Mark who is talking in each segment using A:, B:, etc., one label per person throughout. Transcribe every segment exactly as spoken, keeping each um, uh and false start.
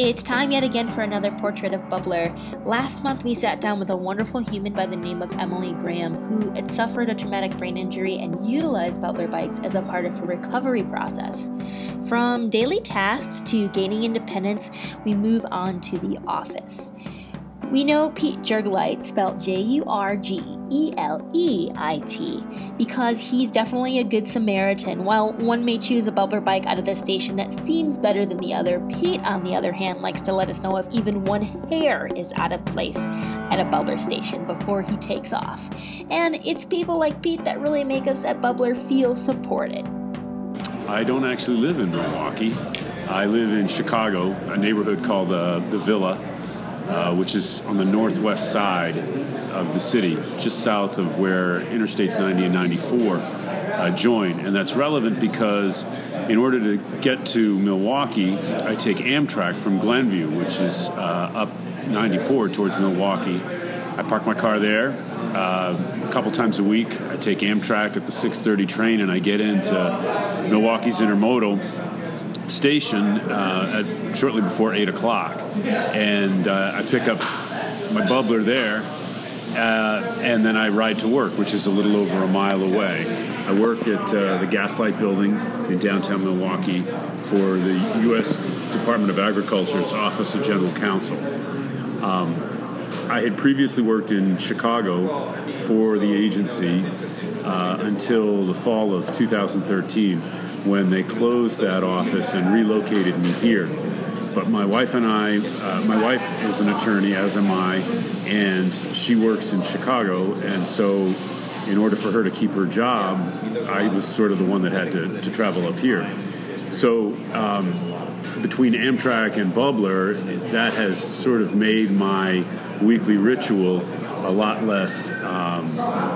A: It's time yet again for another portrait of Bubbler. Last month we sat down with a wonderful human by the name of Emily Graham, who had suffered a traumatic brain injury and utilized Bubbler bikes as a part of her recovery process. From daily tasks to gaining independence, we move on to the office. We know Pete Jurgeleit, spelled J U R G E L E I T, because he's definitely a good Samaritan. While one may choose a Bubbler bike out of the station that seems better than the other, Pete, on the other hand, likes to let us know if even one hair is out of place at a Bubbler station before he takes off. And it's people like Pete that really make us at Bubbler feel supported.
B: I don't actually live in Milwaukee. I live in Chicago, a neighborhood called uh, the Villa. Uh, which is on the northwest side of the city, just south of where Interstates ninety and ninety-four uh, join. And that's relevant because in order to get to Milwaukee, I take Amtrak from Glenview, which is uh, up ninety-four towards Milwaukee. I park my car there uh, a couple times a week. I take Amtrak at the six thirty train, and I get into Milwaukee's Intermodal station uh, at shortly before eight o'clock, and uh, I pick up my Bubbler there, uh, and then I ride to work, which is a little over a mile away. I work at uh, the Gaslight Building in downtown Milwaukee for the U S Department of Agriculture's Office of General Counsel. Um, I had previously worked in Chicago for the agency uh, until the fall of two thousand thirteen, when they closed that office and relocated me here. But my wife and I, uh, my wife is an attorney, as am I, and she works in Chicago, and so in order for her to keep her job, I was sort of the one that had to, to travel up here. So um, between Amtrak and Bubbler, that has sort of made my weekly ritual a lot less um,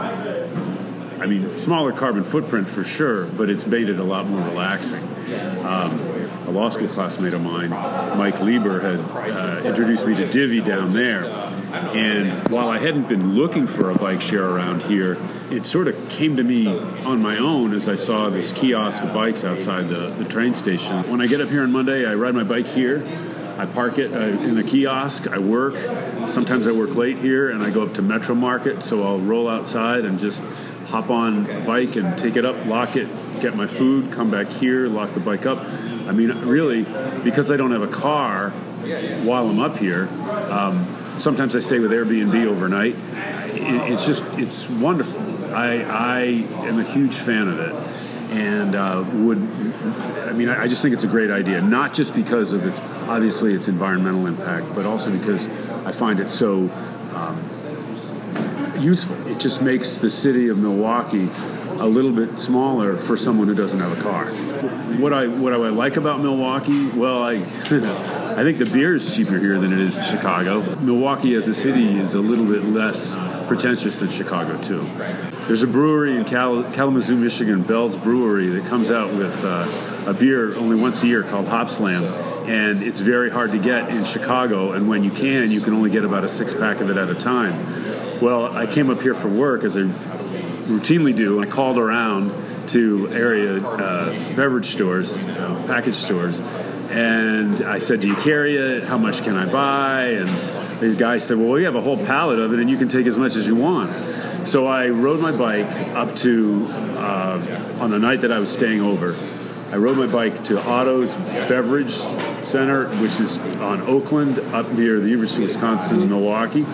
B: I mean, smaller carbon footprint for sure, but it's made it a lot more relaxing. Um, a law school classmate of mine, Mike Lieber, had uh, introduced me to Divvy down there. And while I hadn't been looking for a bike share around here, it sort of came to me on my own as I saw this kiosk of bikes outside the, the train station. When I get up here on Monday, I ride my bike here. I park it uh, in the kiosk. I work. Sometimes I work late here, and I go up to Metro Market, so I'll roll outside and just hop on a bike and take it up, lock it, get my food, come back here, lock the bike up. I mean, really, because I don't have a car while I'm up here, um, sometimes I stay with Airbnb overnight. It, it's just, it's wonderful. I, I am a huge fan of it. And uh, would, I mean, I just think it's a great idea, not just because of its, obviously, its environmental impact, but also because I find it so um, useful. It just makes the city of Milwaukee a little bit smaller for someone who doesn't have a car. What I what I like about Milwaukee, well, I I think the beer is cheaper here than it is in Chicago. Milwaukee as a city is a little bit less pretentious than Chicago, too. There's a brewery in Cal- Kalamazoo, Michigan, Bell's Brewery, that comes out with uh, a beer only once a year called Hop Slam, and it's very hard to get in Chicago, and when you can, you can only get about a six-pack of it at a time. Well, I came up here for work, as I routinely do, and I called around to area uh, beverage stores, uh, package stores, and I said, do you carry it? How much can I buy? And these guys said, well, we have a whole pallet of it, and you can take as much as you want. So I rode my bike up to, uh, on the night that I was staying over, I rode my bike to Otto's Beverage Center, which is on Oakland, up near the University of Wisconsin, Milwaukee.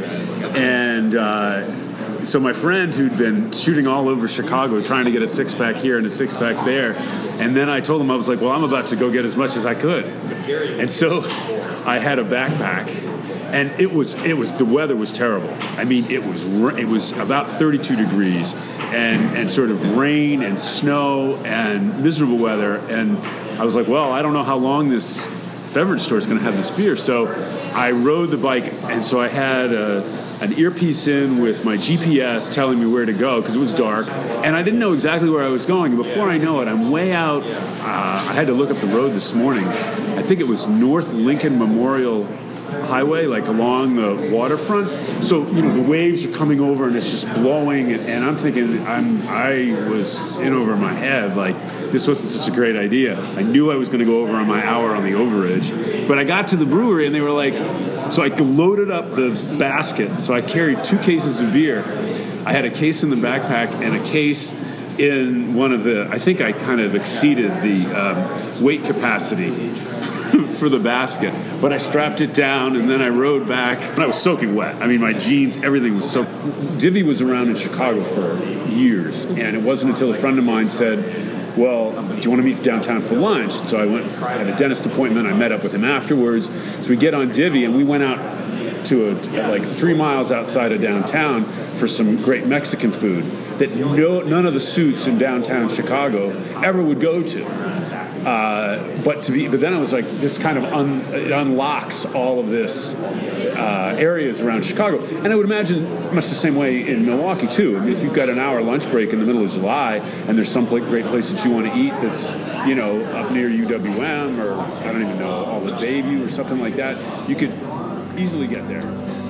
B: And uh, so my friend, who'd been shooting all over Chicago, trying to get a six-pack here and a six-pack there, and then I told him, I was like, well, I'm about to go get as much as I could. And so I had a backpack, and it was it was the weather was terrible. I mean, it was it was about thirty-two degrees, and and sort of rain and snow and miserable weather. And I was like, well, I don't know how long this beverage store is going to have this beer. So I rode the bike, and so I had a, an earpiece in with my G P S telling me where to go because it was dark, and I didn't know exactly where I was going. And before I know it, I'm way out. Uh, I had to look up the road this morning. I think it was North Lincoln Memorial highway, like along the waterfront. So, you know, the waves are coming over and it's just blowing. And, and I'm thinking, I'm, I was in over my head. Like, this wasn't such a great idea. I knew I was going to go over on my hour on the overage. But I got to the brewery and they were like, so I loaded up the basket. So I carried two cases of beer. I had a case in the backpack and a case in one of the, I think I kind of exceeded the um, weight capacity for the basket, but I strapped it down and then I rode back. And I was soaking wet. I mean, my jeans, everything was soaked. Divvy was around in Chicago for years, and it wasn't until a friend of mine said, well, do you want to meet downtown for lunch? So I went, I had a dentist appointment. I met up with him afterwards. So we get on Divvy and we went out to a, like three miles outside of downtown for some great Mexican food that no, none of the suits in downtown Chicago ever would go to. Uh, but to be, but then I was like, this kind of un, it unlocks all of this uh, areas around Chicago, and I would imagine much the same way in Milwaukee too. I mean, if you've got an hour lunch break in the middle of July, and there's some great place that you want to eat that's, you know, up near U W M or I don't even know, all the Bayview or something like that, you could easily get there.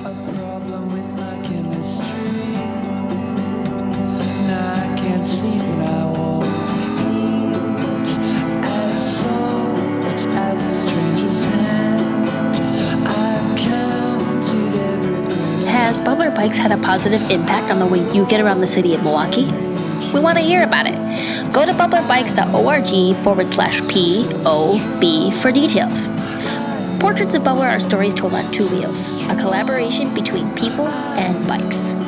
B: Sleep when I won't eat as soft as a stranger's hand. I've counted every. Has Bubbler Bikes had a positive impact on the way you get around the city of Milwaukee? We want to hear about it. Go to bubblerbikes.org forward slash P O B for details. Portraits of Bubbler are stories told on two wheels, a collaboration between people and bikes.